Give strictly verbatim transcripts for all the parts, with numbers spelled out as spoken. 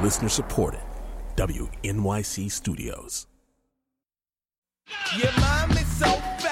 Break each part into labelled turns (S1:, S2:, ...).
S1: Listener supported. W N Y C Studios.
S2: Your mom is so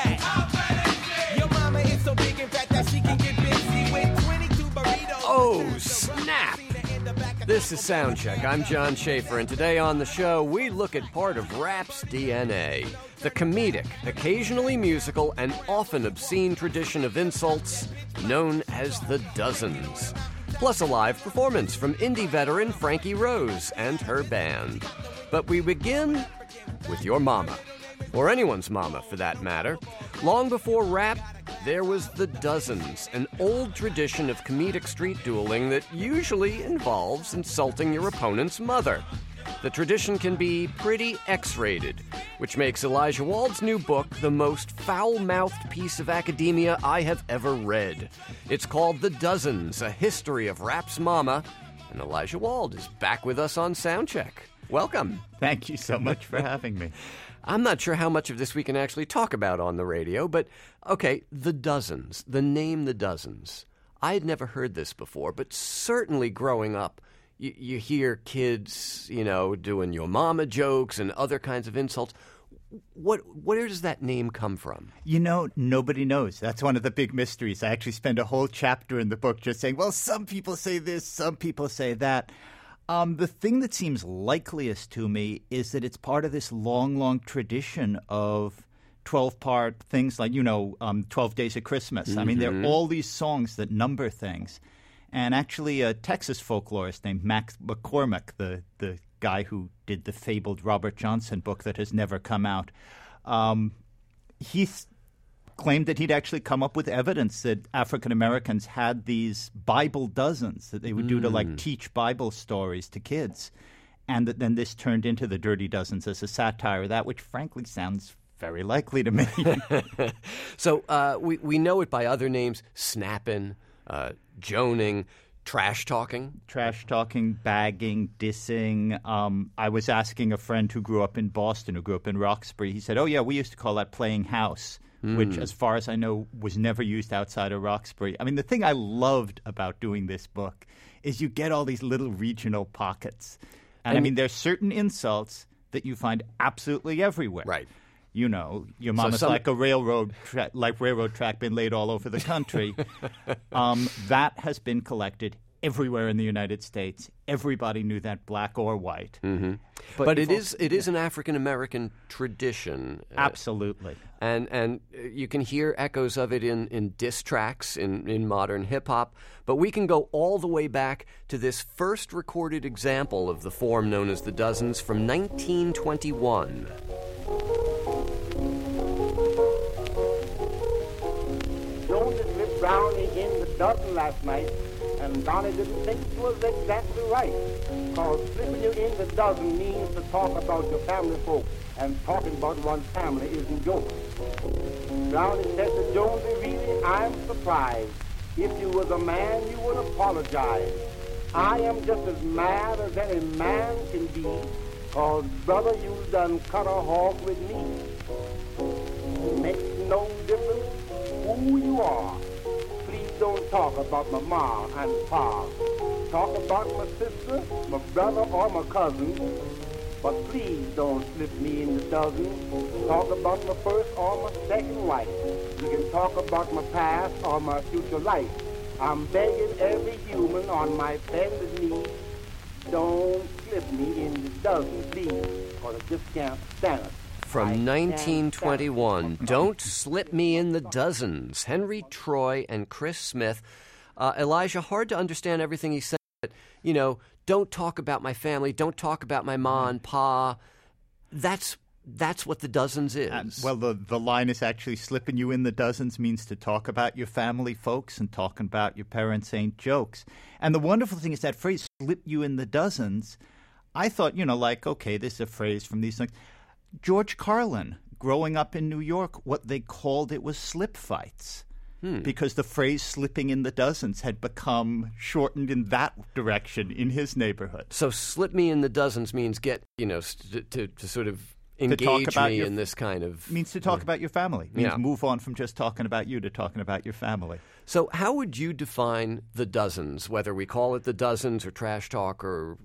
S2: fat. Your mama is so big in fact that she can get busy with twenty-two burritos.
S3: Oh, snap! This is Soundcheck. I'm John Schaefer, and today on the show, we look at part of rap's D N A. The comedic, occasionally musical, and often obscene tradition of insults known as the Dozens. Plus a live performance from indie veteran Frankie Rose and her band. But we begin with your mama. Or anyone's mama, for that matter. Long before rap, there was the Dozens, an old tradition of comedic street dueling that usually involves insulting your opponent's mother. The tradition can be pretty X-rated, which makes Elijah Wald's new book the most foul-mouthed piece of academia I have ever read. It's called The Dozens, A History of Rap's Mama, and Elijah Wald is back with us on Soundcheck. Welcome.
S4: Thank you so much for having me.
S3: I'm not sure how much of this we can actually talk about on the radio, but, okay, The Dozens, the name The Dozens. I had never heard this before, but certainly growing up, you, you hear kids, you know, doing your mama jokes and other kinds of insults. What, where does that name come from?
S4: You know, nobody knows. That's one of the big mysteries. I actually spend a whole chapter in the book just saying, well, some people say this, some people say that. Um, the thing that seems likeliest to me is that it's part of this long, long tradition of twelve-part things like, you know, um, twelve Days of Christmas. Mm-hmm. I mean, there are all these songs that number things. And actually a Texas folklorist named Max McCormick, the, the guy who did the fabled Robert Johnson book that has never come out, um, he's claimed that he'd actually come up with evidence that African Americans had these Bible dozens that they would mm. do to like teach Bible stories to kids, and that then this turned into the Dirty Dozens as a satire of that, which frankly sounds very likely to me.
S3: So uh, we we know it by other names: snapping, uh, joning, trash talking.
S4: Trash talking, bagging, dissing. Um, I was asking a friend who grew up in Boston, who grew up in Roxbury. He said, "Oh yeah, we used to call that playing house." Mm. Which, as far as I know, was never used outside of Roxbury. I mean, the thing I loved about doing this book is you get all these little regional pockets. And, and I mean, there's certain insults that you find absolutely everywhere.
S3: Right.
S4: You know, your mama's so some... like a railroad tra- like railroad track been laid all over the country. um, that has been collected everywhere in the United States. Everybody knew that, black or white.
S3: Mm-hmm. But, but it is it is an African American tradition.
S4: Absolutely.
S3: Uh, and and you can hear echoes of it in, in diss tracks in, in modern hip-hop. But we can go all the way back to this first recorded example of the form known as the Dozens from nineteen twenty-one.
S5: Jones had slipped Brownie in the dozen last night, and Donnie didn't think it was exactly right. Because slipping you in the dozen means to talk about your family folks, and talking about one's family isn't jokes. Brownie said to Jonesy, really, I'm surprised. If you was a man, you would apologize. I am just as mad as any man can be, cause brother, you done cut a hog with me. It makes no difference who you are. Please don't talk about my ma and pa. Talk about my sister, my brother, or my cousin. But please don't slip me in the dozen. Talk about my first or my second wife. You can talk about my past or my future life. I'm begging every human on my bended knee, don't slip me in the dozen, please, because I just can't stand it.
S3: From nineteen twenty-one, Don't Slip Me in the Dozens, Henry Troy and Chris Smith. Uh, Elijah, hard to understand everything he said. But, you know, don't talk about my family, don't talk about my ma and pa. That's that's what the Dozens is.
S4: Uh, well, the, the line is actually slipping you in the dozens means to talk about your family folks, and talking about your parents ain't jokes. And the wonderful thing is that phrase, slip you in the dozens, I thought, you know, like, okay, this is a phrase from these things. George Carlin, growing up in New York, what they called it was slip fights. Hmm. Because the phrase slipping in the dozens had become shortened in that direction in his neighborhood.
S3: So slip me in the dozens means get, you know, st- to, to sort of engage me
S4: your,
S3: in this kind of...
S4: Means to talk
S3: yeah.
S4: about your family. Means
S3: yeah.
S4: move on from just talking about you to talking about your family.
S3: So how would you define the Dozens, whether we call it the Dozens or trash talk or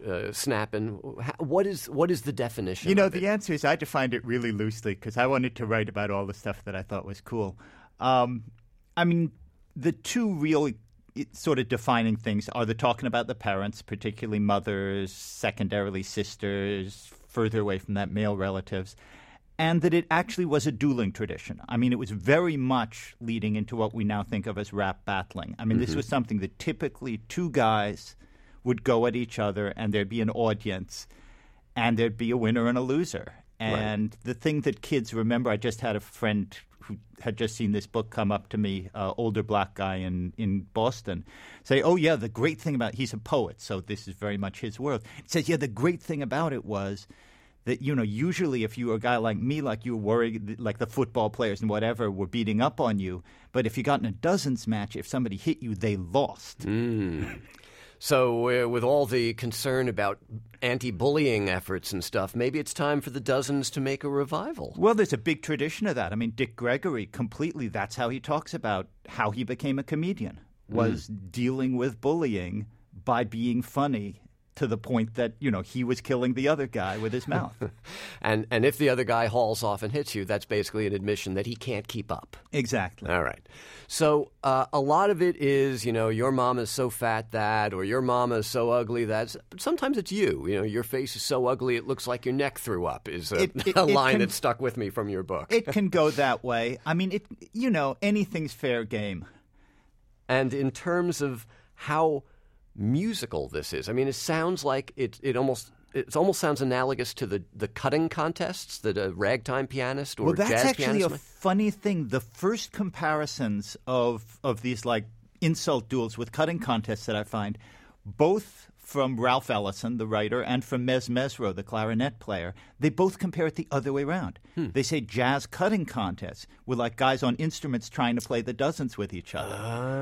S3: uh, snapping. What is what is the definition?
S4: You know,
S3: of
S4: the
S3: it?
S4: answer is I defined it really loosely because I wanted to write about all the stuff that I thought was cool. Um, I mean, the two real sort of defining things are the talking about the parents, particularly mothers, secondarily sisters, further away from that, male relatives, and that it actually was a dueling tradition. I mean, it was very much leading into what we now think of as rap battling. I mean, mm-hmm. this was something that typically two guys would go at each other and there'd be an audience and there'd be a winner and a loser. And right. the thing that kids remember, I just had a friend who had just seen this book come up to me, uh, older black guy in, in Boston, say, oh, yeah, the great thing about – he's a poet, so this is very much his world. He says, yeah, the great thing about it was that, you know, usually if you were a guy like me, like you were worried, like the football players and whatever were beating up on you, but if you got in a dozens match, if somebody hit you, they lost.
S3: Mm. So uh, with all the concern about anti-bullying efforts and stuff, maybe it's time for the dozens to make a revival.
S4: Well, there's a big tradition of that. I mean, Dick Gregory, completely, that's how he talks about how he became a comedian, was mm. dealing with bullying by being funny to the point that, you know, he was killing the other guy with his mouth.
S3: and and if the other guy hauls off and hits you, that's basically an admission that he can't keep up.
S4: Exactly.
S3: All right. So uh, a lot of it is, you know, your mom is so fat that, or your mama is so ugly that. But sometimes it's you. You know, your face is so ugly it looks like your neck threw up is a,
S4: it, it,
S3: a line
S4: can,
S3: that stuck with me from your book.
S4: It can go that way. I mean, it. you know, anything's fair game.
S3: And in terms of how musical this is, I mean, it sounds like it. It almost. It almost sounds analogous to the, the cutting contests that a ragtime pianist or
S4: well, that's
S3: jazz
S4: actually
S3: pianist
S4: a
S3: might...
S4: funny thing. The first comparisons of of these like insult duels with cutting contests that I find, both from Ralph Ellison, the writer, and from Mez Mesro, the clarinet player, they both compare it the other way around. Hmm. They say jazz cutting contests were like guys on instruments trying to play the dozens with each other.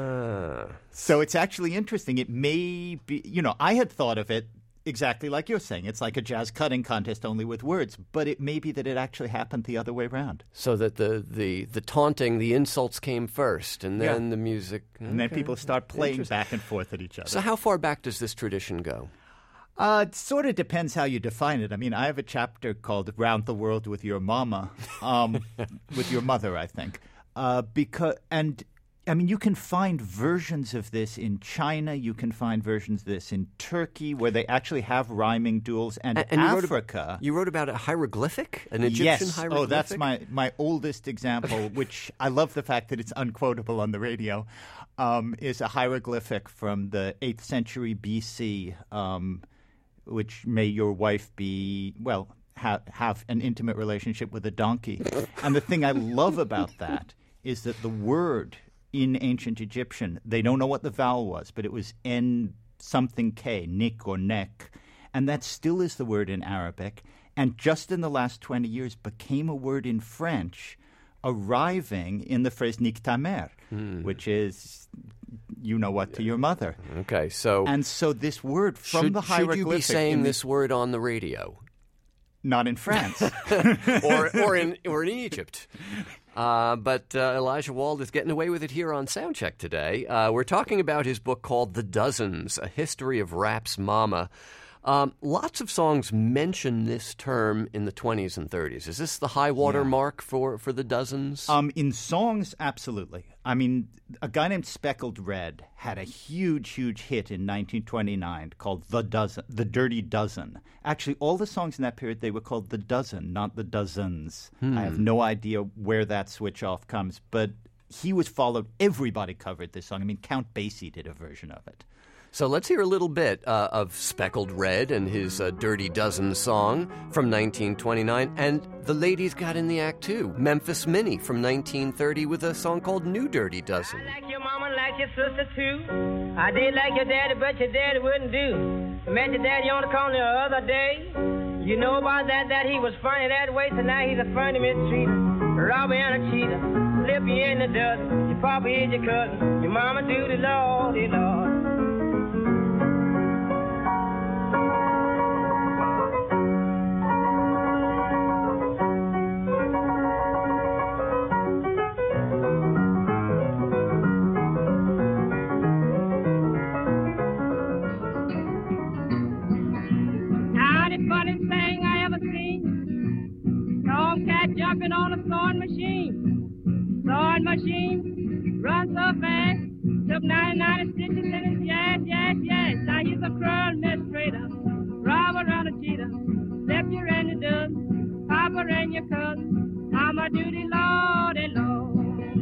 S3: Ah.
S4: So it's actually interesting. It may be, you know, I had thought of it exactly like you're saying. It's like a jazz cutting contest only with words, but it may be that it actually happened the other way around.
S3: So that the, the, the taunting, the insults came first, and then
S4: yeah.
S3: the music.
S4: And okay. then people start playing back and forth at each other.
S3: So how far back does this tradition go?
S4: Uh, it sort of depends how you define it. I mean, I have a chapter called Round the World with Your Mama, um, with your mother, I think. Uh, because and I mean, you can find versions of this in China. You can find versions of this in Turkey, where they actually have rhyming duels, and,
S3: and, and
S4: Africa.
S3: You wrote, you wrote about a hieroglyphic, an Egyptian
S4: yes.
S3: hieroglyphic.
S4: Oh, that's my my oldest example, which I love the fact that it's unquotable on the radio. Um, is a hieroglyphic from the eighth century B C, um, which may your wife be well ha- have an intimate relationship with a donkey. And the thing I love about that is that the word in ancient Egyptian, they don't know what the vowel was, but it was N something K, nick or neck. And that still is the word in Arabic. And just in the last twenty years became a word in French, arriving in the phrase nick ta mère, hmm. which is, you know what, to your mother.
S3: Okay, so...
S4: And so this word from
S3: should,
S4: the hieroglyphic...
S3: Should you be saying
S4: in
S3: this word on the radio?
S4: Not in France.
S3: or, or, in, or in Egypt. Uh, but uh, Elijah Wald is getting away with it here on Soundcheck today. Uh, we're talking about his book called The Dozens, A History of Rap's Mama. Um, lots of songs mention this term in the twenties and thirties. Is this the high water yeah. mark for, for the dozens?
S4: Um, in songs, absolutely. I mean, a guy named Speckled Red had a huge, huge hit in nineteen twenty-nine called The Dozen, The Dirty Dozen. Actually, all the songs in that period, they were called The Dozen, not The Dozens. Hmm. I have no idea where that switch off comes, but he was followed. Everybody covered this song. I mean, Count Basie did a version of it.
S3: So let's hear a little bit uh, of Speckled Red and his uh, Dirty Dozen song from nineteen twenty-nine. And the ladies got in the act, too. Memphis Minnie from nineteen thirty with a song called New Dirty Dozen.
S6: I like your mama, like your sister, too. I did like your daddy, but your daddy wouldn't do. Met your daddy on the corner the other day. You know about that, that he was funny that way. Tonight he's a funny mistreater, robber and a cheater. Flip you in the dozen. Your papa is your cousin. Your mama do the Lordy Lord. sewing machine. Sewing machine runs so fast. Took ninety-nine stitches in his yes, yes, yes. Now he's a cruel mistreater. Robber around a cheater. Step your and your dozen. Papa and your cousin. I'm a duty lord and lord.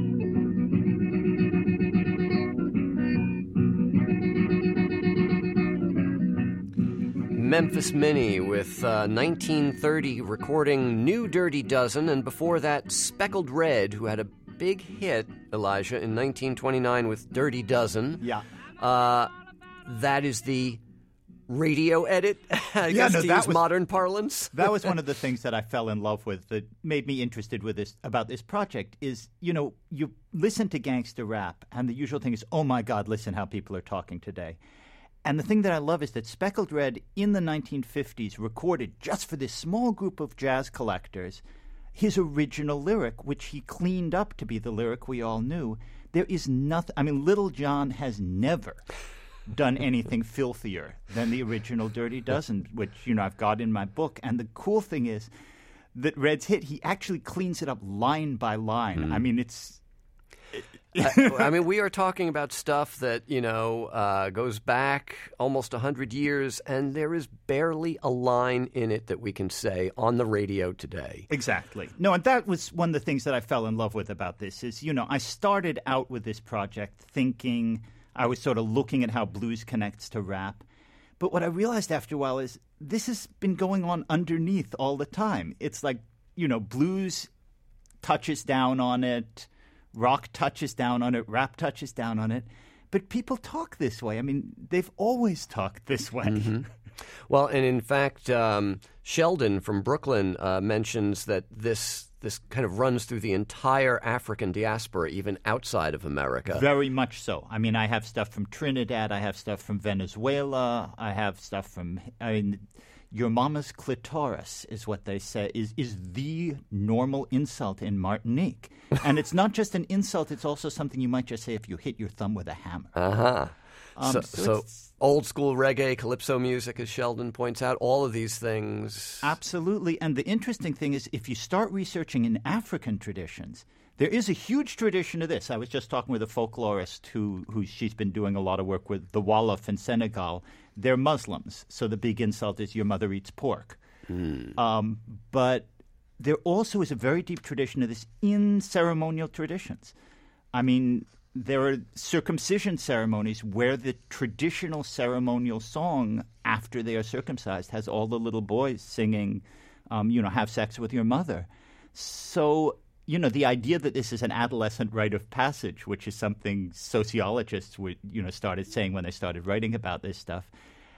S3: Memphis Minnie with uh, nineteen thirty recording New Dirty Dozen, and before that, Speckled Red, who had a big hit, Elijah, in nineteen twenty-nine with Dirty Dozen.
S4: Yeah.
S3: Uh, that is the radio edit, I
S4: Yeah,
S3: guess,
S4: no,
S3: to
S4: that
S3: use
S4: was-
S3: modern parlance.
S4: That was one of the things that I fell in love with that made me interested with this about this project is, you know, you listen to gangster rap and the usual thing is, oh my God, listen how people are talking today. And the thing that I love is that Speckled Red in the nineteen fifties recorded just for this small group of jazz collectors his original lyric, which he cleaned up to be the lyric we all knew. There is nothing, I mean, Little John has never done anything filthier than the original Dirty Dozen, which, you know, I've got in my book. And the cool thing is that Red's hit, he actually cleans it up line by line. Mm. I mean, it's...
S3: I, I mean, we are talking about stuff that, you know, uh, goes back almost one hundred years, and there is barely a line in it that we can say on the radio today.
S4: Exactly. No, and that was one of the things that I fell in love with about this is, you know, I started out with this project thinking... I was sort of looking at how blues connects to rap. But what I realized after a while is this has been going on underneath all the time. It's like, you know, blues touches down on it, rock touches down on it, rap touches down on it. But people talk this way. I mean, they've always talked this way.
S3: Mm-hmm. Well, and in fact, um, Sheldon from Brooklyn uh, mentions that this this kind of runs through the entire African diaspora, even outside of America.
S4: Very much so. I mean, I have stuff from Trinidad. I have stuff from Venezuela. I have stuff from, I mean, your mama's clitoris is what they say, is, is the normal insult in Martinique. And it's not just an insult. It's also something you might just say if you hit your thumb with a hammer.
S3: Uh-huh.
S4: Um,
S3: so,
S4: so
S3: so old school reggae, calypso music, as Sheldon points out, all of these things.
S4: Absolutely. And the interesting thing is if you start researching in African traditions, there is a huge tradition of this. I was just talking with a folklorist who, who she's been doing a lot of work with the Wolof in Senegal. They're Muslims, so the big insult is your mother eats pork. Mm. Um, but there also is a very deep tradition of this in ceremonial traditions. I mean, there are circumcision ceremonies where the traditional ceremonial song after they are circumcised has all the little boys singing, um, you know, have sex with your mother. So, you know, the idea that this is an adolescent rite of passage, which is something sociologists would, you know, started saying when they started writing about this stuff,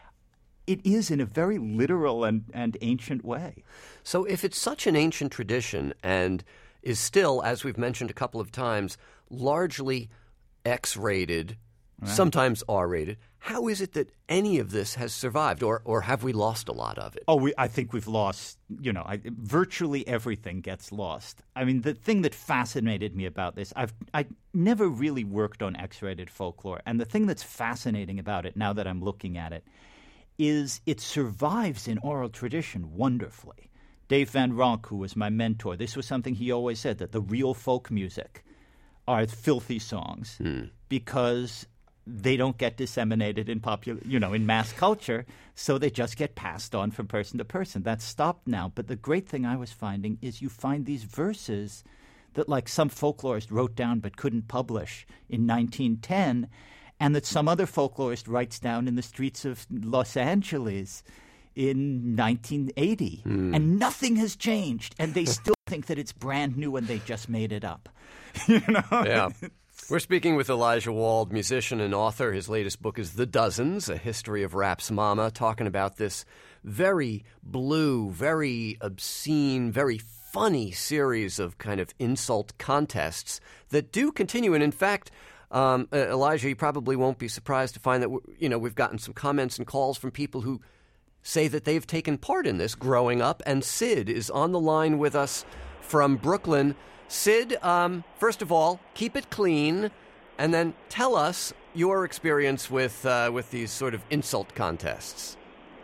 S4: it is in a very literal and, and ancient way.
S3: So if it's such an ancient tradition and is still, as we've mentioned a couple of times, largely X-rated, right, sometimes R-rated, how is it that any of this has survived, or or have we lost a lot of it?
S4: Oh, we, I think we've lost, you know, I, virtually everything gets lost. I mean, the thing that fascinated me about this, I've I never really worked on X-rated folklore, and the thing that's fascinating about it now that I'm looking at it is it survives in oral tradition wonderfully. Dave Van Ronk, who was my mentor, this was something he always said, that the real folk music are filthy songs hmm. because they don't get disseminated in popular, you know, in mass culture, so they just get passed on from person to person. That's stopped now. But the great thing I was finding is you find these verses that, like, some folklorist wrote down but couldn't publish in nineteen ten, and that some other folklorist writes down in the streets of Los Angeles in nineteen eighty. Hmm. And nothing has changed, and they still think that it's brand new and they just made it up. You know?
S3: Yeah. We're speaking with Elijah Wald, musician and author. His latest book is The Dozens, A History of Rap's Mama, talking about this very blue, very obscene, very funny series of kind of insult contests that do continue. And in fact, um, Elijah, you probably won't be surprised to find that, you know, we've gotten some comments and calls from people who say that they've taken part in this growing up. And Sid is on the line with us from Brooklyn. Sid, um, first of all, keep it clean, and then tell us your experience with uh, with these sort of insult contests.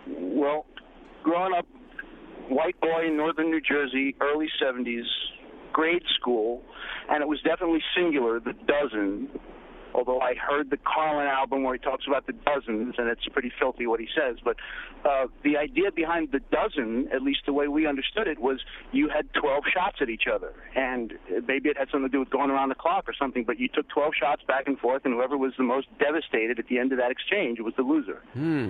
S7: Well, growing up, white boy in northern New Jersey, early seventies, grade school, and it was definitely singular, the dozen. Although I heard the Carlin album where he talks about the dozens, and it's pretty filthy what he says. But uh, the idea behind the dozen, at least the way we understood it, was you had twelve shots at each other. And maybe it had something to do with going around the clock or something, but you took twelve shots back and forth, and whoever was the most devastated at the end of that exchange was the loser.
S3: Hmm.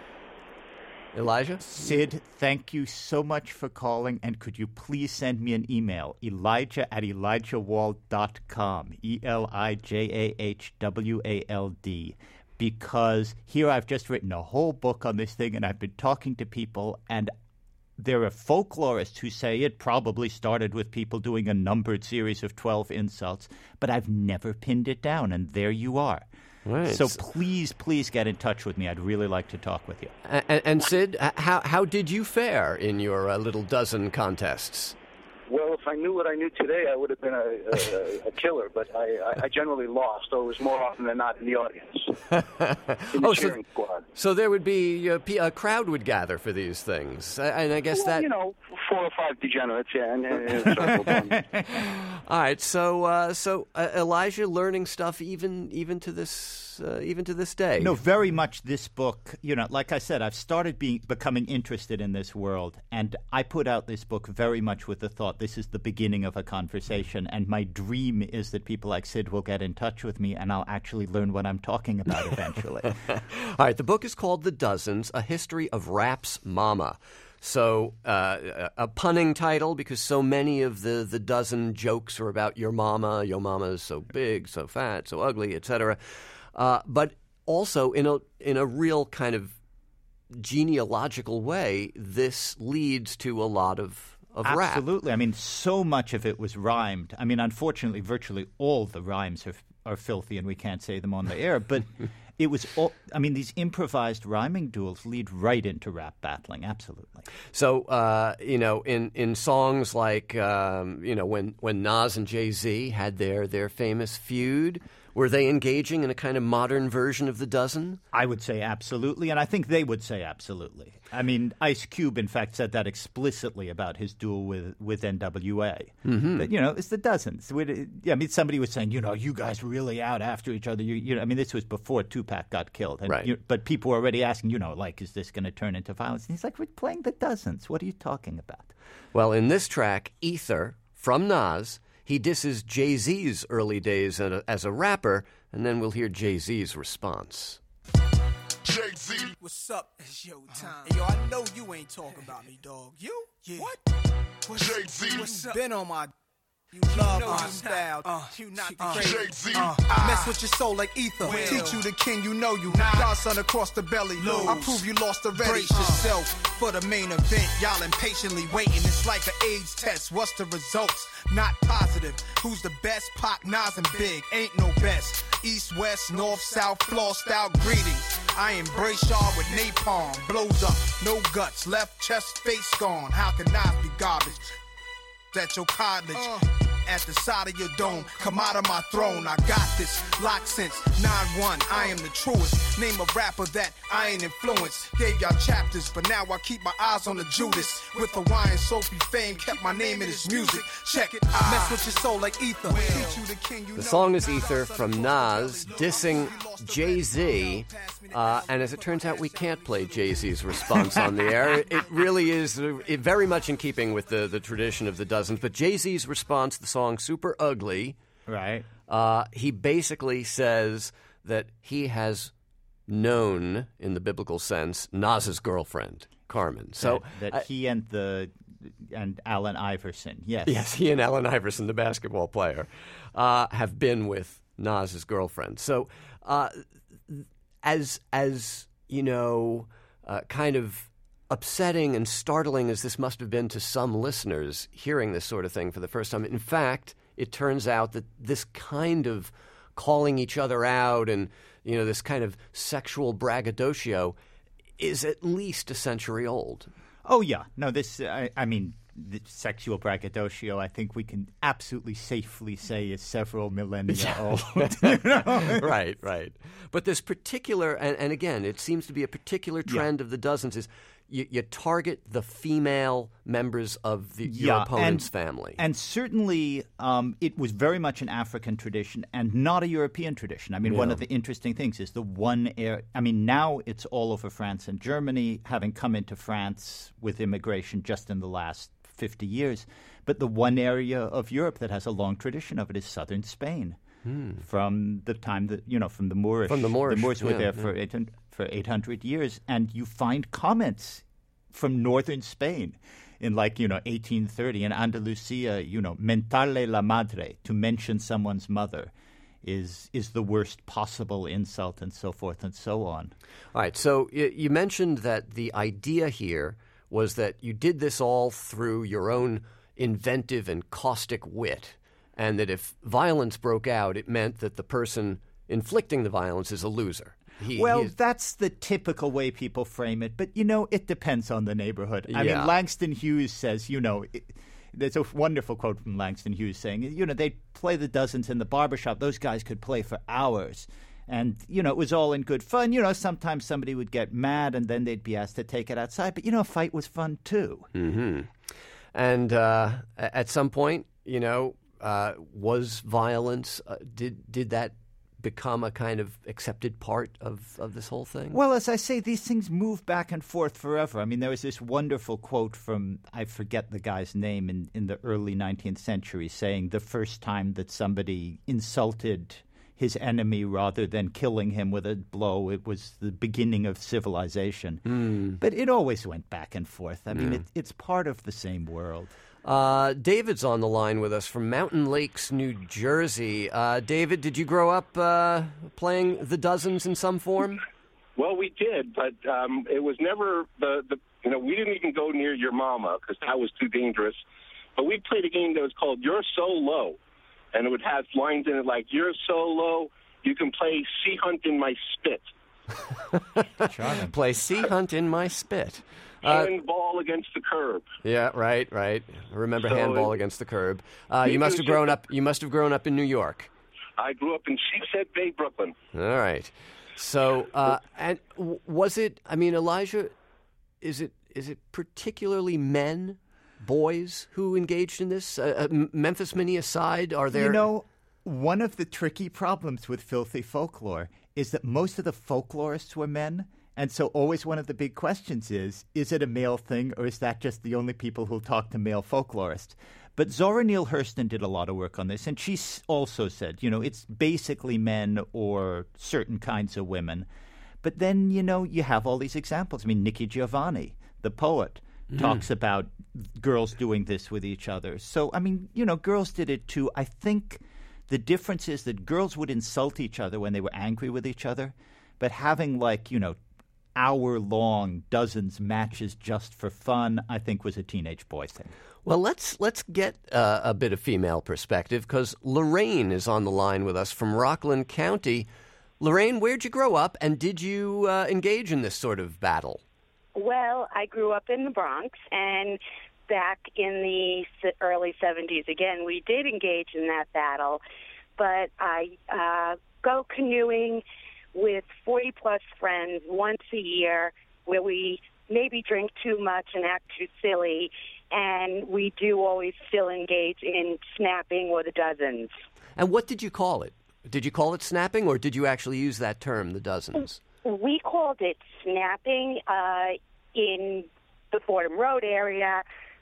S3: Elijah?
S4: Sid, thank you so much for calling, and could you please send me an email, Elijah at elijah wald dot com, E L I J A H W A L D, because here I've just written a whole book on this thing, and I've been talking to people, and there are folklorists who say it probably started with people doing a numbered series of twelve insults, but I've never pinned it down, and there you are.
S3: Right.
S4: So please, please get in touch with me. I'd really like to talk with you.
S3: And, and Sid, how how did you fare in your uh, little dozen contests?
S7: Well, if I knew what I knew today, I would have been a, a, a killer, but I, I generally lost, or it was more often than not in the audience, in the
S3: oh,
S7: cheering
S3: so,
S7: squad.
S3: So there would be, a, a crowd would gather for these things, and I guess
S7: well,
S3: that...
S7: you know, four or five degenerates, yeah, and, and, and circle them.
S3: All right, so uh, so uh, Elijah learning stuff even even to this uh, even to this day.
S4: No, very much. This book, you know, like I said, I've started being becoming interested in this world, and I put out this book very much with the thought this is the beginning of a conversation, and my dream is that people like Sid will get in touch with me, and I'll actually learn what I'm talking about eventually.
S3: All right, the book is called The Dozens: A History of Rap's Mama. So uh, a punning title because so many of the, the dozen jokes are about your mama. Your mama is so big, so fat, so ugly, et cetera. Uh, but also in a in a real kind of genealogical way, this leads to a lot of, of rap.
S4: Absolutely. I mean, so much of it was rhymed. I mean, unfortunately, virtually all the rhymes are are filthy, and we can't say them on the air. But it was all, I mean, these improvised rhyming duels lead right into rap battling, absolutely.
S3: So, uh, you know, in, in songs like, um, you know, when, when Nas and Jay-Z had their, their famous feud, were they engaging in a kind of modern version of The Dozen?
S4: I would say absolutely, and I think they would say absolutely. I mean, Ice Cube, in fact, said that explicitly about his duel with, with N W A.
S3: Mm-hmm.
S4: But, you know, it's The Dozens. I mean, somebody was saying, you know, you guys really out after each other. You, you know, I mean, this was before Tupac got killed. And,
S3: right.
S4: You, but people were already asking, you know, like, is this going to turn into violence? And he's like, we're playing The Dozens. What are you talking about?
S3: Well, in this track, Ether, from Nas, he disses Jay-Z's early days as a rapper, and then we'll hear Jay-Z's response.
S2: Jay-Z.
S8: What's up? It's yo time. Hey, yo, I know you ain't talking about me, dog. You? Yeah. What? What's,
S2: Jay-Z.
S8: What's up? Been on my... You love you know my style. Uh, you not the crazy.
S2: Jay-Z.
S8: Uh,
S2: uh,
S8: mess with your soul like ether.
S2: Will.
S8: Teach you the king, you know you. Godson across the belly. Lose. I prove you lost already. Brace uh. yourself for the main event. Y'all impatiently waiting. It's like an AIDS test. What's the results? Not positive. Who's the best? Pac, Nas, and Big. Ain't no best. East, west, north, south, floor style greetings. I embrace y'all with napalm. Blows up, no guts. Left chest, face gone. How can Nas be garbage? At your cottage, uh. at the side of your dome, come out of my throne. I got this locked since nine one. I am the truest. Name a rapper that I ain't influenced. Gave y'all chapters, but now I keep my eyes on the Judas. With Hawaiian Sophie fame, kept my name in his music. Check it, I mess with your soul like ether. Teach you the king, you
S3: the
S8: know
S3: song is Ether from Nas, dissing Jay-Z. Uh, and as it turns out, we can't play Jay-Z's response on the air. It, it really is uh, it very much in keeping with the, the tradition of the Dozens. But Jay-Z's response to the song Super Ugly,
S4: right?
S3: Uh, he basically says that he has known, in the biblical sense, Nas's girlfriend, Carmen. So
S4: That, that
S3: uh,
S4: he and the and Allen Iverson, yes.
S3: Yes, he and Allen Iverson, the basketball player, uh, have been with Nas's girlfriend. So uh, as, as you know, uh, kind of upsetting and startling as this must have been to some listeners hearing this sort of thing for the first time, in fact, it turns out that this kind of calling each other out and, you know, this kind of sexual braggadocio is at least a century old.
S4: Oh, yeah. No, this, I, I mean, the sexual braggadocio, I think we can absolutely safely say is several millennia old. You know?
S3: Right, right. But this particular, and, and again, it seems to be a particular trend
S4: yeah.
S3: of the Dozens, is you, you target the female members of the, your
S4: Yeah,
S3: opponent's
S4: and-
S3: family.
S4: And certainly, um, it was very much an African tradition and not a European tradition. I mean, one
S3: Yeah.
S4: of the interesting things is the one area. I mean, now it's all over France and Germany, having come into France with immigration just in the last fifty years. But the one area of Europe that has a long tradition of it is southern Spain. From the time that, you know, from the Moorish.
S3: From the Moorish,
S4: Moors were
S3: yeah,
S4: there
S3: yeah.
S4: for, eight hundred, for eight hundred years. And you find comments from northern Spain in, like, you know, eighteen thirty in Andalusia, you know, mentarle la madre, to mention someone's mother, is is the worst possible insult, and so forth and so on.
S3: All right, so y- you mentioned that the idea here was that you did this all through your own inventive and caustic wit, and that if violence broke out, it meant that the person inflicting the violence is a loser. He,
S4: Well,
S3: he's-
S4: that's the typical way people frame it, but, you know, it depends on the neighborhood. I
S3: Yeah.
S4: mean, Langston Hughes says, you know, it, there's a wonderful quote from Langston Hughes saying, you know, they'd play the dozens in the barbershop. Those guys could play for hours. And, you know, it was all in good fun. You know, sometimes somebody would get mad and then they'd be asked to take it outside. But, you know, a fight was fun, too.
S3: Mm-hmm. And uh, a- at some point, you know, uh, was violence, uh, did did that become a kind of accepted part of, of this whole thing?
S4: Well, as I say, these things move back and forth forever. I mean, there was this wonderful quote from, I forget the guy's name, in, in the early nineteenth century, saying the first time that somebody insulted his enemy rather than killing him with a blow, it was the beginning of civilization.
S3: Mm.
S4: But it always went back and forth. I mean,
S3: Yeah.
S4: it, it's part of the same world.
S3: Uh, David's on the line with us from Mountain Lakes, New Jersey. Uh, David, did you grow up uh, playing the dozens in some form?
S9: Well, we did, but um, it was never the, the, you know, we didn't even go near your mama because that was too dangerous. But we played a game that was called You're So Low, and it would have lines in it like, you're so low, you can play Sea Hunt in my spit.
S3: Play Sea Hunt in my spit. Uh,
S9: Handball against the curb.
S3: yeah, right, right. I remember
S9: So
S3: handball
S9: it-
S3: against the curb. Uh, you
S9: Maybe
S3: must
S9: it
S3: have
S9: was
S3: grown
S9: just-
S3: up. You must have grown up in New York.
S9: I grew up in Sheepshead Bay, Brooklyn.
S3: All right. So, uh, and w- was it? I mean, Elijah, is it? Is it particularly men, boys who engaged in this? Uh, uh, M- Memphis Minnie aside, are there?
S4: You know, one of the tricky problems with filthy folklore is that most of the folklorists were men. And so always one of the big questions is, is it a male thing, or is that just the only people who'll talk to male folklorists? But Zora Neale Hurston did a lot of work on this, and she s- also said, you know, it's basically men or certain kinds of women. But then, you know, you have all these examples. I mean, Nikki Giovanni, the poet, talks about girls doing this with each other. So, I mean, you know, girls did it too. I think the difference is that girls would insult each other when they were angry with each other, but having, like, you know, hour-long dozens matches just for fun, I think was a teenage boy thing.
S3: Well, let's let's get uh, a bit of female perspective because Lorraine is on the line with us from Rockland County. Lorraine, where'd you grow up, and did you uh, engage in this sort of battle?
S10: Well, I grew up in the Bronx, and back in the s- early seventies, again, we did engage in that battle. But I uh, go canoeing with forty-plus friends once a year where we maybe drink too much and act too silly, and we do always still engage in snapping or the dozens.
S3: And what did you call it? Did you call it snapping, or did you actually use that term, the dozens?
S10: We called it snapping uh, in the Fordham Road area,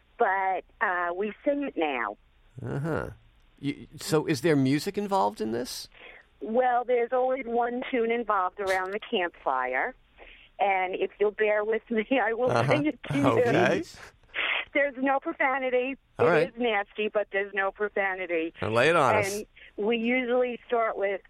S10: but uh, we sing it now.
S3: Uh-huh. You, so is there music involved in this?
S10: Well, there's always one tune involved around the campfire, and if you'll bear with me, I will
S3: Uh-huh.
S10: sing it to you.
S3: Okay.
S10: There's no profanity.
S3: All
S10: It
S3: right.
S10: is nasty, but there's no profanity.
S3: Now lay it on
S10: and
S3: us.
S10: we usually start with,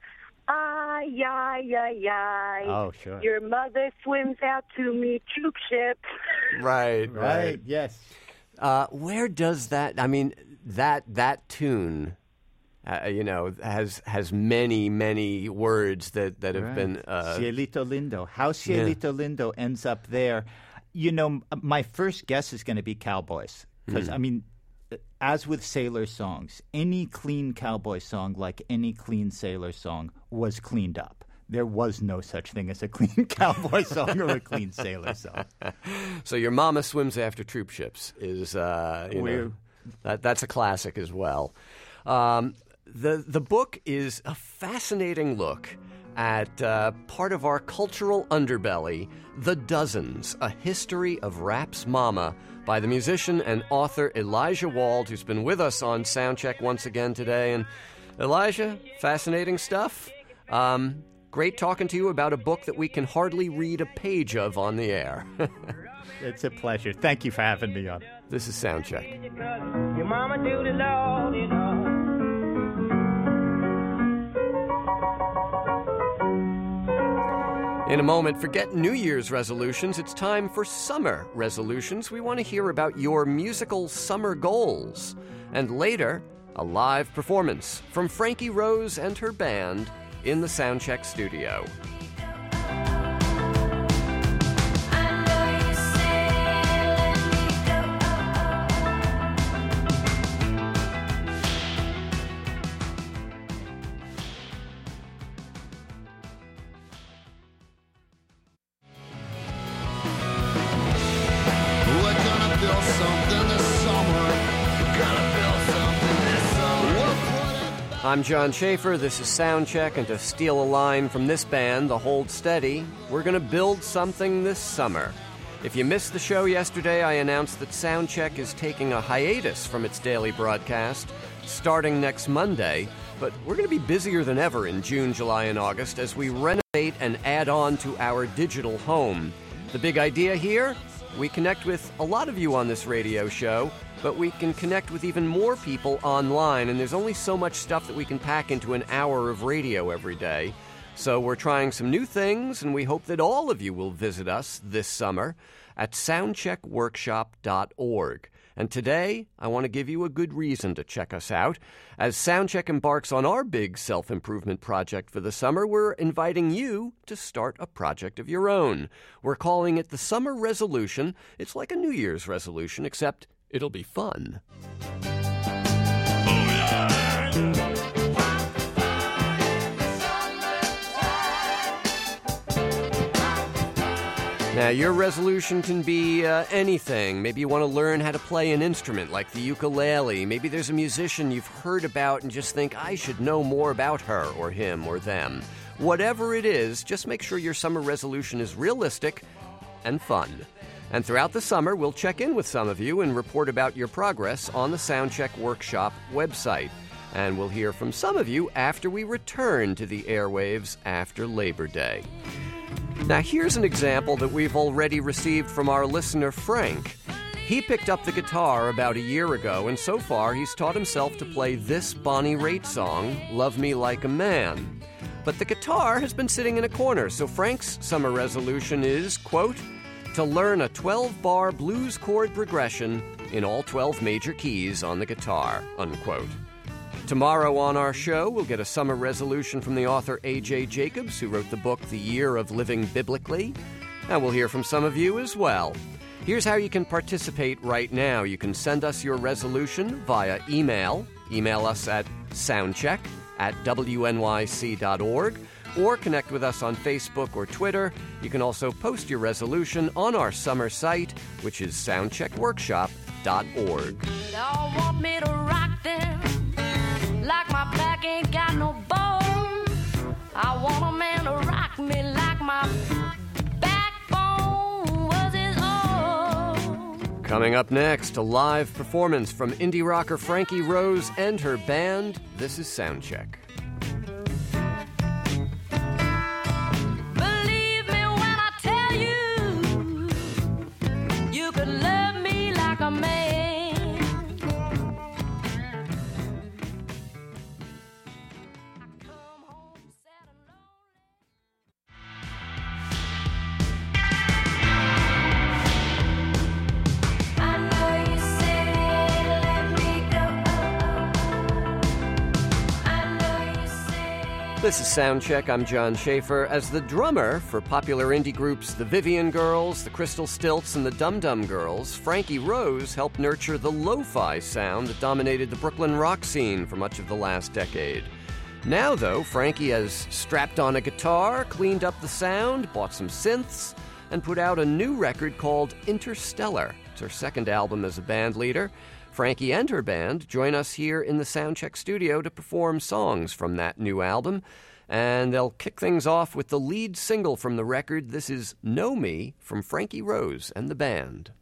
S10: ay, ay, ay, ay.
S4: Oh, sure.
S10: Your mother swims out to meet troop ship.
S3: Right,
S4: Right, yes.
S3: Uh, where does that? I mean, that that tune, uh, you know, has has many many words that, that have
S4: Right.
S3: been. Uh,
S4: Cielito Lindo. How Cielito Lindo ends up there. You know, m- my first guess is going to be cowboys. Because,
S3: Hmm.
S4: I mean, as with sailor songs, any clean cowboy song, like any clean sailor song, was cleaned up. there was no such thing as a clean cowboy song or a clean sailor song.
S3: So Your Mama Swims After Troop Ships is, uh, you know, that, that's a classic as well. Um, the, the book is a fascinating look at uh, part of our cultural underbelly, The Dozens, A History of Rap's Mama, by the musician and author Elijah Wald, who's been with us on Soundcheck once again today. And Elijah, fascinating stuff. Um, great talking to you about a book that we can hardly read a page of on the air.
S4: It's a pleasure. Thank you for having me on.
S3: This is Soundcheck.
S6: Your mama do the Lord, you know.
S3: In a moment, forget New Year's resolutions. It's time for summer resolutions. We want to hear about your musical summer goals. And later, a live performance from Frankie Rose and her band in the Soundcheck studio. I'm John Schaefer, this is Soundcheck, and to steal a line from this band, the Hold Steady, we're going to build something this summer. If you missed the show yesterday, I announced that Soundcheck is taking a hiatus from its daily broadcast starting next Monday, but we're going to be busier than ever in June, July, and August as we renovate and add on to our digital home. The big idea here? We connect with a lot of you on this radio show, but we can connect with even more people online, and there's only so much stuff that we can pack into an hour of radio every day. So we're trying some new things, and we hope that all of you will visit us this summer at soundcheck workshop dot org. And today, I want to give you a good reason to check us out. As Soundcheck embarks on our big self-improvement project for the summer, we're inviting you to start a project of your own. We're calling it the Summer Resolution. It's like a New Year's resolution, except it'll be fun. Now, your resolution can be uh, anything. Maybe you want to learn how to play an instrument like the ukulele. Maybe there's a musician you've heard about and just think, I should know more about her or him or them. Whatever it is, just make sure your summer resolution is realistic and fun. And throughout the summer, we'll check in with some of you and report about your progress on the Soundcheck Workshop website. And we'll hear from some of you after we return to the airwaves after Labor Day. Now, here's an example that we've already received from our listener, Frank. He picked up the guitar about a year ago, and so far he's taught himself to play this Bonnie Raitt song, Love Me Like a Man. But the guitar has been sitting in a corner, so Frank's summer resolution is, quote, to learn a twelve-bar blues chord progression in all twelve major keys on the guitar, unquote. Tomorrow on our show, we'll get a summer resolution from the author A J Jacobs, who wrote the book The Year of Living Biblically. And we'll hear from some of you as well. Here's how you can participate right now. You can send us your resolution via email. Email us at soundcheck at w n y c dot org. Or connect with us on Facebook or Twitter. You can also post your resolution on our summer site, which is soundcheck workshop dot org.
S11: They all want me to rock them like my back ain't got no bone. I want a man to rock me like my backbone was his own.
S3: Coming up next, a live performance from indie rocker Frankie Rose and her band. This is Soundcheck. This is Soundcheck. I'm John Schaefer. As the drummer for popular indie groups The Vivian Girls, The Crystal Stilts, and The Dum Dum Girls, Frankie Rose helped nurture the lo-fi sound that dominated the Brooklyn rock scene for much of the last decade. Now, though, Frankie has strapped on a guitar, cleaned up the sound, bought some synths, and put out a new record called Interstellar. It's her second album as a band leader. Frankie and her band join us here in the Soundcheck studio to perform songs from that new album. And they'll kick things off with the lead single from the record. This is Know Me from Frankie Rose and the band.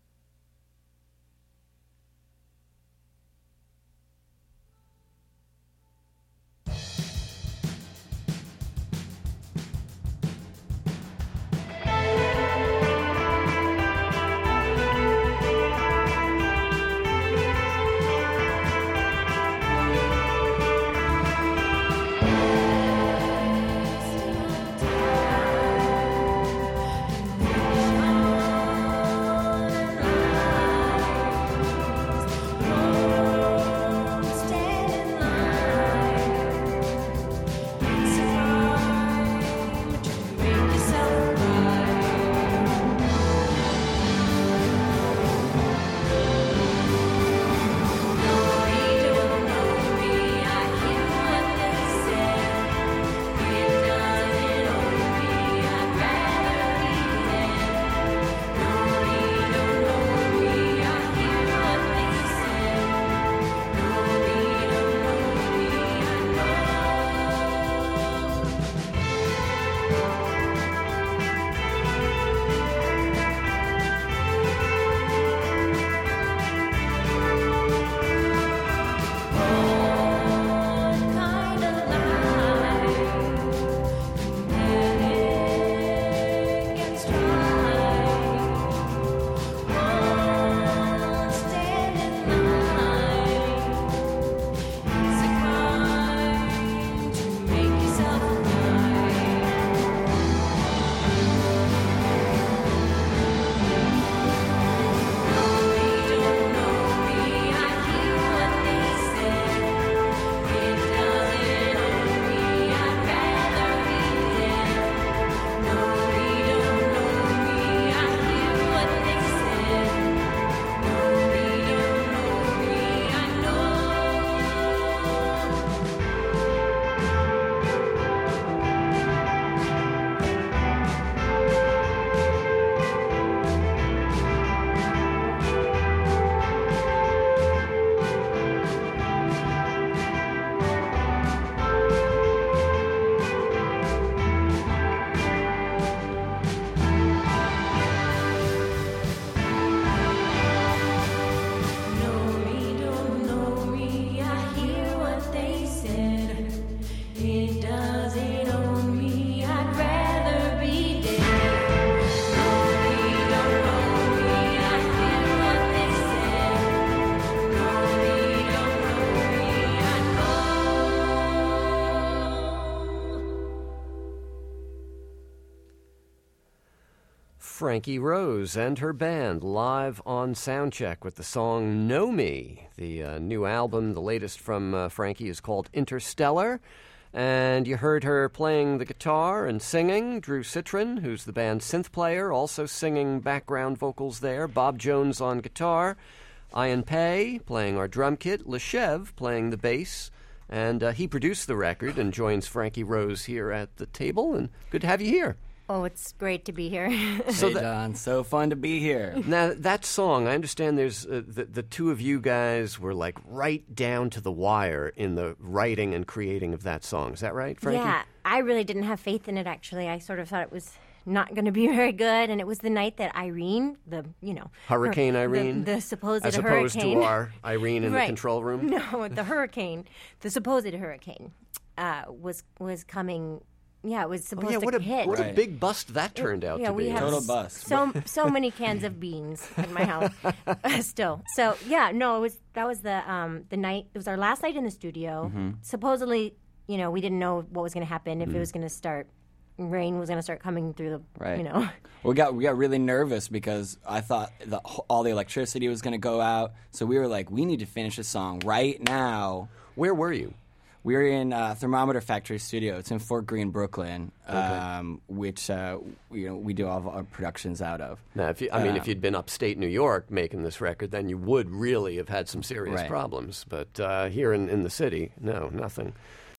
S3: Frankie Rose and her band live on Soundcheck with the song Know Me. The uh, new album, the latest from uh, Frankie, is called Interstellar. And you heard her playing the guitar and singing. Drew Citron, who's the band's synth player, also singing background vocals there. Bob Jones on guitar. Ian Pei playing our drum kit. LeChev playing the bass. And uh, he produced the record and joins Frankie Rose here at the table. And good to have you here.
S12: Oh, it's great to be here.
S13: So hey, Don, so fun to be here.
S3: Now, that song, I understand there's uh, the, the two of you guys were like right down to the wire in the writing and creating of that song. Is that right, Frankie?
S12: Yeah, I really didn't have faith in it, actually. I sort of thought it was not going to be very good, and it was the night that Irene, the, you know...
S3: Hurricane
S12: her,
S3: Irene?
S12: The, the supposed
S3: As
S12: hurricane.
S3: As opposed to our Irene in
S12: right.
S3: the control room?
S12: No, the hurricane, the supposed hurricane, uh, was was coming... Yeah, it was supposed
S3: oh, yeah, what
S12: to
S3: a,
S12: hit.
S3: What
S13: right.
S3: a big bust that turned out
S12: yeah,
S3: to
S12: we
S3: be.
S12: have
S13: Total bust.
S12: So so many cans of beans in my house still. So yeah, no, it was that was the um the night. It was our last night in the studio.
S13: Mm-hmm.
S12: Supposedly, you know, we didn't know what was going to happen if
S3: Mm.
S12: it was going to start. Rain was going to start coming through the.
S13: Right.
S12: You know.
S13: We got we got really nervous because I thought the, all the electricity was going to go out. So we were like, we need to finish this song right now.
S3: Where were you?
S13: We were in uh, Thermometer Factory Studio. It's in Fort Greene, Brooklyn, um, okay. which uh, you know we do all of our productions out of.
S3: Now, if you, I mean,
S13: um,
S3: if you'd been upstate New York making this record, then you would really have had some serious
S13: right.
S3: problems. But uh, here in, in the city, no, nothing.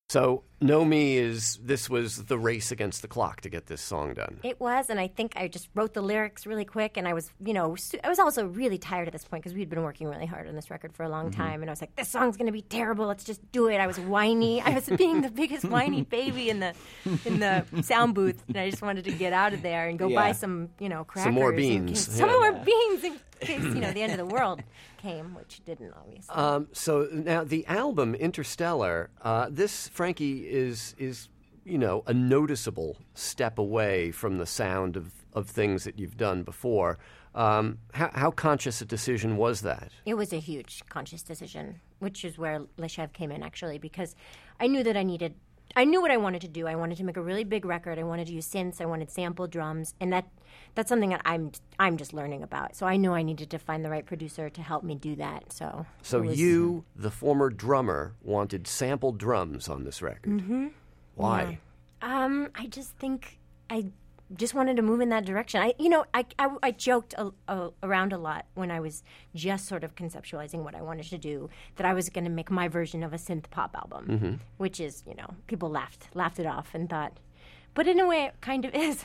S3: So, Know Me is, this was the race against the clock to get this song done.
S12: It was, and I think I just wrote the lyrics really quick, and I was, you know, su- I was also really tired at this point because we'd been working really hard on this record for a long
S3: Mm-hmm.
S12: time, and I was like, this song's going to be terrible, let's just do it. I was whiny. I was being the biggest whiny baby in the in the sound booth, and I just wanted to get out of there and go
S3: Yeah.
S12: buy some, you know, crackers.
S3: Some more
S12: in
S3: beans.
S12: case- Some
S3: Yeah.
S12: more beans in case, you know, the end of the world came, which didn't, obviously.
S3: Um, so now the album Interstellar, uh, this, Frankie, is is you know a noticeable step away from the sound of, of things that you've done before. Um, how, how conscious a decision was that?
S12: It was a huge conscious decision, which is where Leshev came in, actually, because I knew that I needed, I knew what I wanted to do. I wanted to make a really big record. I wanted to use synths. I wanted sampled drums, and that that's something that I'm I'm just learning about. So I knew I needed to find the right producer to help me do that. So
S3: So
S12: it was-
S3: you, the former drummer, wanted sampled drums on this record.
S12: Mm-hmm.
S3: Why?
S12: Yeah. Um, I just think I just wanted to move in that direction. I, you know, I, I, I joked a, a, around a lot when I was just sort of conceptualizing what I wanted to do, that I was going to make my version of a synth pop album,
S3: Mhm.
S12: which is, you know, people laughed laughed it off and thought, but in a way, it kind of is.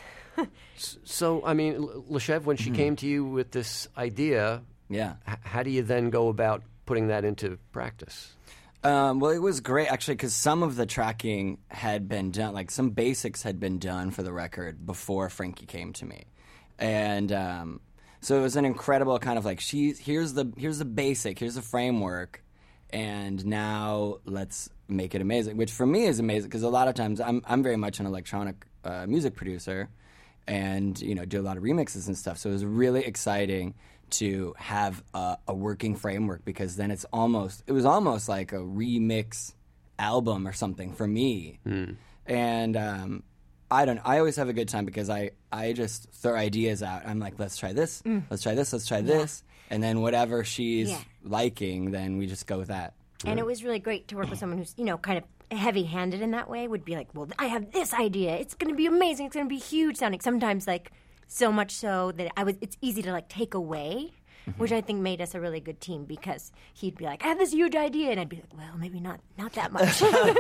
S3: So, I mean, L- Leshev, when she came to you with this idea,
S13: yeah,
S3: h- how do you then go about putting that into practice?
S13: Um, well, it was great actually because some of the tracking had been done, like some basics had been done for the record before Frankie came to me, and um, so it was an incredible kind of like she here's the here's the basic, here's the framework, and now let's make it amazing. Which for me is amazing because a lot of times I'm I'm very much an electronic uh, music producer, and you know do a lot of remixes and stuff. So it was really exciting to have a, a working framework because then it's almost it was almost like a remix album or something for me. And um, I don't I always have a good time because I, I just throw ideas out. I'm like, let's try this,
S12: Mm.
S13: let's try this, let's try
S12: Yeah.
S13: this, and then whatever she's
S12: Yeah.
S13: liking, then we just go with that.
S12: And it was really great to work with someone who's, you know, kind of heavy-handed in that way, would be like, well, I have this idea. It's going to be amazing. It's going to be huge sounding. Sometimes, like, so much so that I was, it's easy to, like, take away, which I think made us a really good team because he'd be like, I have this huge idea. And I'd be like, well, maybe not not that much.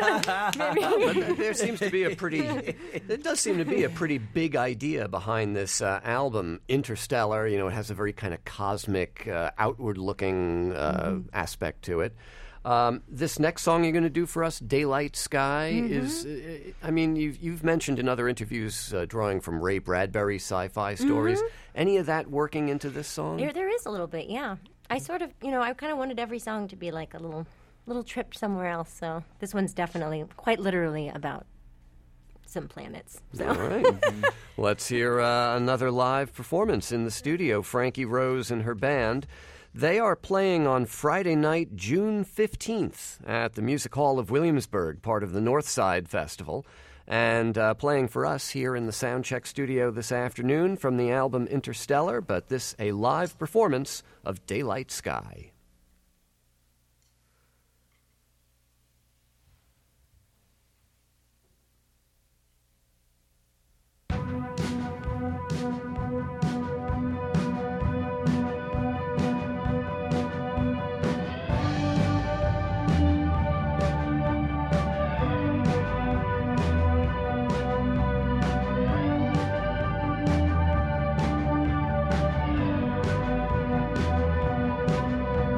S12: Maybe.
S3: But there seems to be a pretty, there does seem to be a pretty big idea behind this uh, album, Interstellar. You know, it has a very kind of cosmic, uh, outward-looking uh,
S12: Mhm.
S3: aspect to it. Um, this next song you're going to do for us, Daylight Sky,
S12: Mhm.
S3: is, uh, I mean, you've, you've mentioned in other interviews uh, drawing from Ray Bradbury's sci-fi stories.
S12: Mhm.
S3: Any of that working into this song?
S12: There, there is a little bit, yeah. I sort of, you know, I kind of wanted every song to be like a little, little trip somewhere else. So this one's definitely, quite literally, about some planets. So.
S3: All right. Let's hear uh, another live performance in the studio. Frankie Rose and her band. They are playing on Friday night, June fifteenth, at the Music Hall of Williamsburg, part of the Northside Festival. And uh, playing for us here in the Soundcheck studio this afternoon from the album Interstellar, but this a live performance of Daylight Sky.
S2: Thank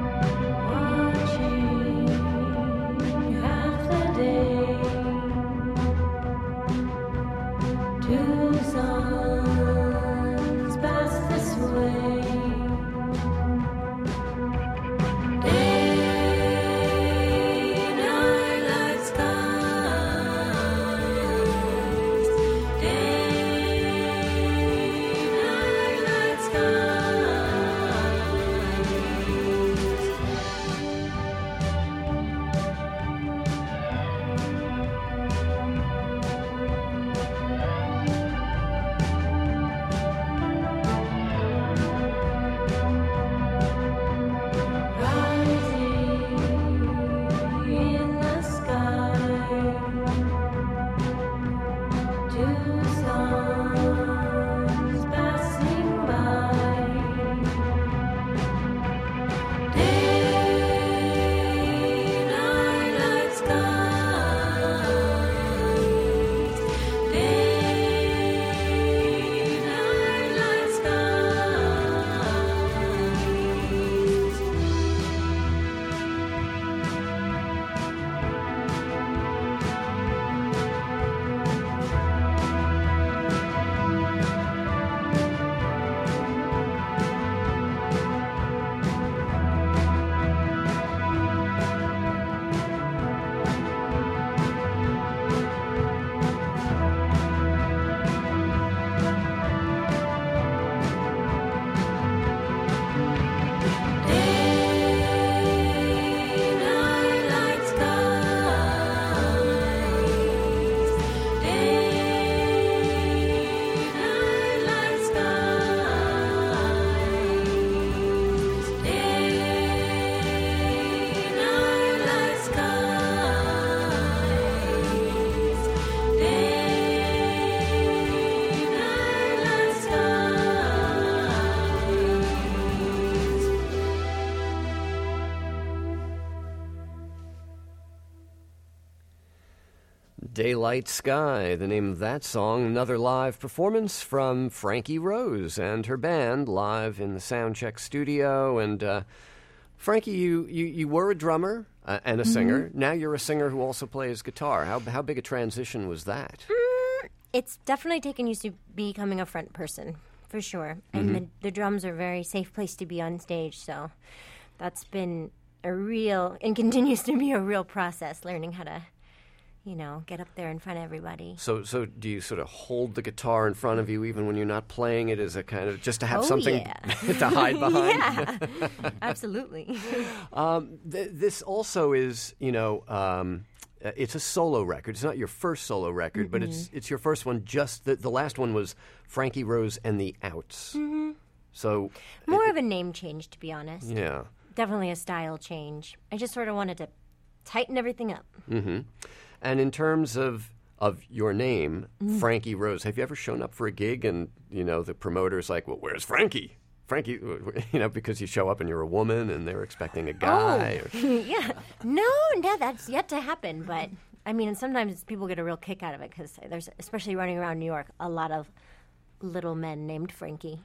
S3: Daylight Sky, the name of that song. Another live performance from Frankie Rose and her band live in the Soundcheck studio. And uh, Frankie, you, you, you were a drummer uh, and a
S12: Mm-hmm.
S3: singer. Now you're a singer who also plays guitar. How, how big a transition was that?
S12: Mm, it's definitely taken used to becoming a front person, for sure. And
S3: Mhm.
S12: the, the drums are a very safe place to be on stage, so that's been a real, and continues to be a real process, learning how to, you know, get up there in front of everybody.
S3: So, so do you sort of hold the guitar in front of you even when you're not playing it as a kind of just to have
S12: Oh,
S3: something
S12: yeah.
S3: to hide behind?
S12: Yeah, absolutely.
S3: Um, th- this also is, you know, um, uh, it's a solo record. It's not your first solo record, but it's it's your first one. Just the, the last one was Frankie Rose and the Outs.
S12: hmm
S3: So,
S12: More of a name change, to be honest.
S3: yeah.
S12: Definitely a style change. I just sort of wanted to tighten everything up.
S3: hmm And in terms of of your name,
S12: Mm.
S3: Frankie Rose, have you ever shown up for a gig and you know the promoter's like, "Well, where's Frankie?" Frankie, you know, because you show up and you're a woman and they're expecting a guy.
S12: Oh, yeah. No, no, that's yet to happen. But I mean, sometimes people get a real kick out of it because there's, especially running around New York, a lot of little men named Frankie.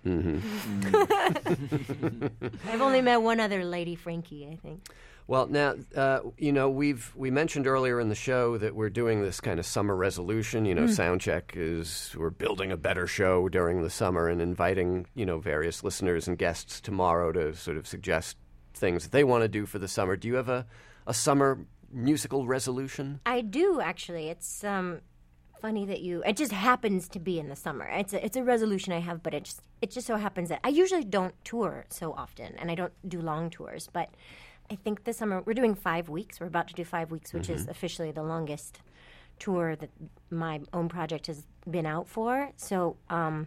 S3: Mm-hmm.
S12: I've only met one other lady Frankie, I think.
S3: Well, now, uh, you know, we've we mentioned earlier in the show that we're doing this kind of summer resolution. You know,
S12: Mm.
S3: Soundcheck is, we're building a better show during the summer and inviting, you know, various listeners and guests tomorrow to sort of suggest things that they want to do for the summer. Do you have a, a summer musical resolution?
S12: I do, actually. It's um, funny that you, it just happens to be in the summer. It's a, it's a resolution I have, but it just, it just so happens that I usually don't tour so often, and I don't do long tours, but I think this summer we're doing five weeks. We're about to do five weeks, which is
S3: Mhm.
S12: officially the longest tour that my own project has been out for. So um,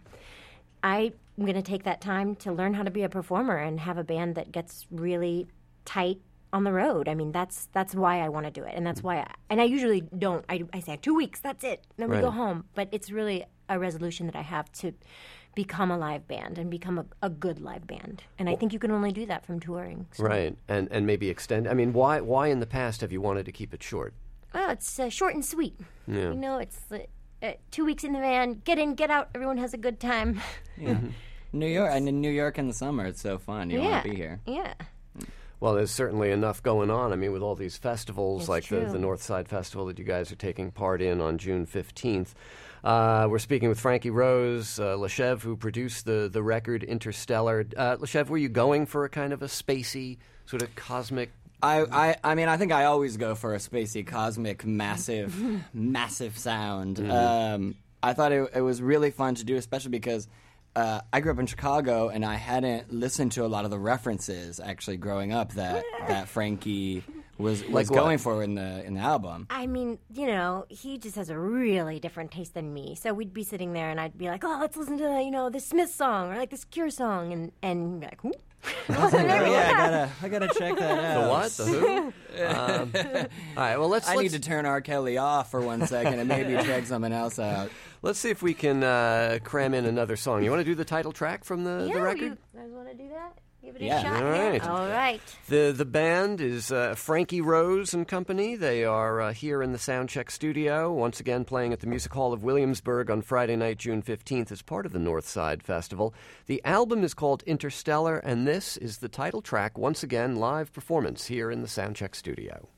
S12: I'm going to take that time to learn how to be a performer and have a band that gets really tight on the road. I mean, that's that's why I want to do it, and that's why. I, and I usually don't. I, I say two weeks. That's it. Then we go
S3: Right.
S12: home. But it's really a resolution that I have to become a live band and become a, a good live band. And I think you can only do that from touring. So.
S3: Right, and and maybe extend. I mean, why why in the past have you wanted to keep it short?
S12: Well, it's uh, short and sweet.
S3: Yeah.
S12: You know, it's uh, uh, two weeks in the van, get in, get out, everyone has a good time.
S13: Yeah. New York, and in New York in the summer, it's so fun. You
S12: yeah.
S13: want to be here.
S12: Yeah.
S3: Well, there's certainly enough going on. I mean, with all these festivals,
S12: It's
S3: like the,
S12: true.
S3: the Northside Festival that you guys are taking part in on June fifteenth. Uh, we're speaking with Frankie Rose, uh, Leshev, who produced the, the record Interstellar. Uh, Leshev, were you going for a kind of a spacey, sort of cosmic?
S13: I, I, I mean, I think I always go for a spacey, cosmic, massive, massive sound.
S3: Mhm.
S13: Um, I thought it, it was really fun to do, especially because uh, I grew up in Chicago and I hadn't listened to a lot of the references actually growing up that, that Frankie was, was
S3: Like what?
S13: going for in the in the album.
S12: I mean, you know, he just has a really different taste than me. So we'd be sitting there and I'd be like, oh, let's listen to, you know, this Smith song or like this Cure song. And, and he'd be like, who?
S13: Oh, yeah, I gotta, I gotta check that out.
S3: The what? The who? um, all right, well, let's...
S13: I
S3: let's
S13: need to turn R. Kelly off for one second and maybe check something else out.
S3: Let's see if we can uh, cram in another song. You want to do the title track from the,
S12: yeah,
S3: the record?
S12: you guys want to do that? Give it
S3: Yeah.
S12: a shot.
S3: All right.
S12: All right.
S3: The the band is uh, Frankie Rose and Company. They are uh, here in the Soundcheck studio, once again playing at the Music Hall of Williamsburg on Friday night, June fifteenth, as part of the Northside Festival. The album is called Interstellar, and this is the title track, once again, live performance here in the Soundcheck studio.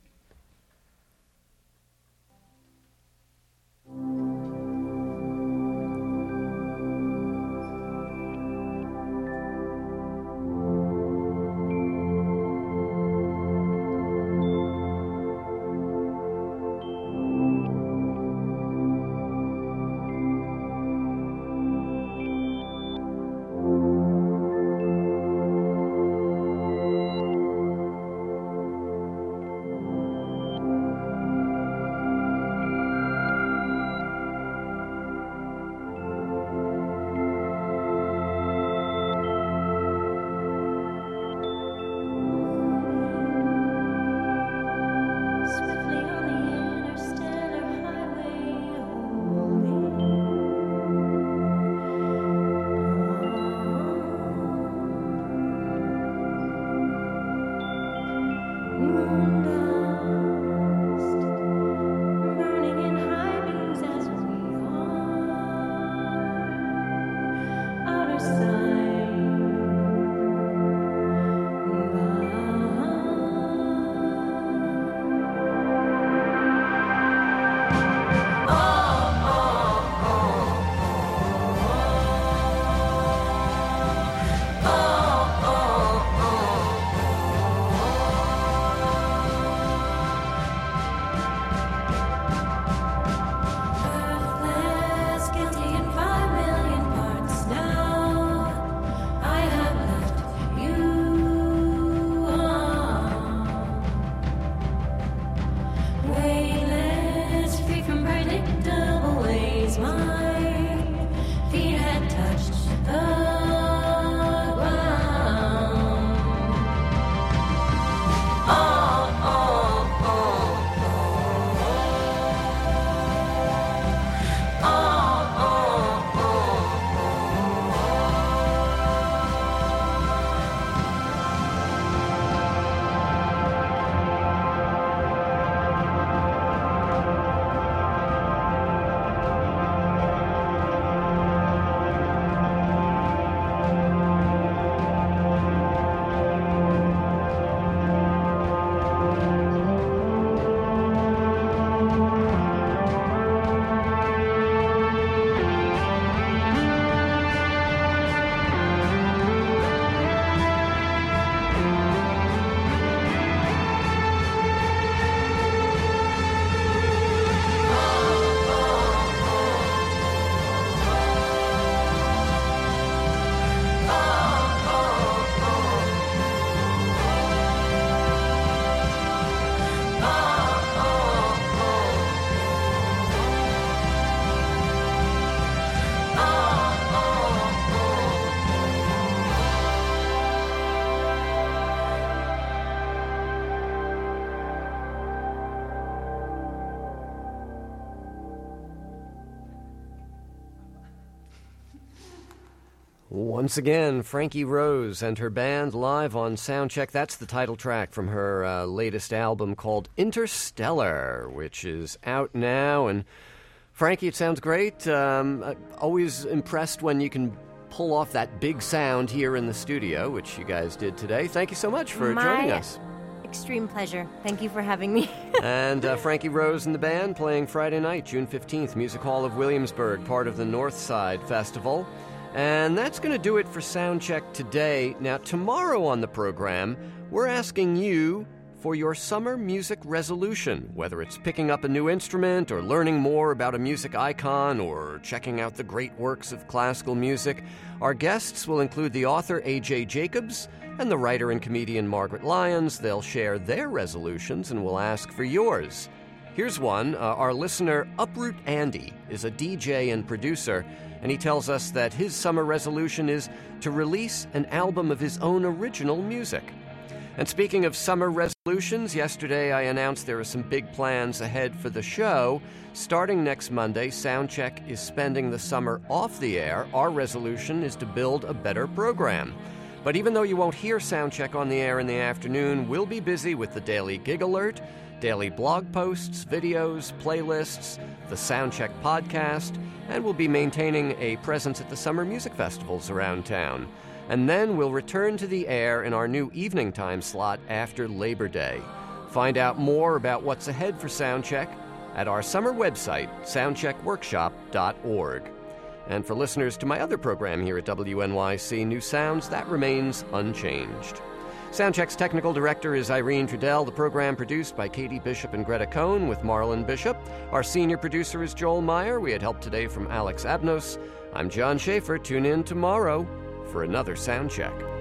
S3: Once again, Frankie Rose and her band live on Soundcheck. That's the title track from her uh, latest album called Interstellar, which is out now. And Frankie, it sounds great. Um, uh, always impressed when you can pull off that big sound here in the studio, which you guys did today. Thank you so much for
S12: My
S3: joining us.
S12: Extreme pleasure. Thank you for having me.
S3: And uh, Frankie Rose and the band playing Friday night, June fifteenth, Music Hall of Williamsburg, part of the Northside Festival. And that's going to do it for Soundcheck today. Now, tomorrow on the program, we're asking you for your summer music resolution, whether it's picking up a new instrument or learning more about a music icon or checking out the great works of classical music. Our guests will include the author A J Jacobs and the writer and comedian Margaret Lyons. They'll share their resolutions and we'll ask for yours. Here's one. Uh, our listener, Uproot Andy, is a D J and producer, and he tells us that his summer resolution is to release an album of his own original music. And speaking of summer resolutions, yesterday I announced there are some big plans ahead for the show. Starting next Monday, Soundcheck is spending the summer off the air. Our resolution is to build a better program. But even though you won't hear Soundcheck on the air in the afternoon, we'll be busy with the Daily Gig Alert, daily blog posts, videos, playlists, the Soundcheck podcast, and we'll be maintaining a presence at the summer music festivals around town. And then we'll return to the air in our new evening time slot after Labor Day. Find out more about what's ahead for Soundcheck at our summer website, soundcheck workshop dot org. And for listeners to my other program here at W N Y C New Sounds, that remains unchanged. Soundcheck's technical director is Irene Trudell. The program produced by Katie Bishop and Greta Cohn with Marlon Bishop. Our senior producer is Joel Meyer. We had help today from Alex Abnos. I'm John Schaefer. Tune in tomorrow for another Soundcheck.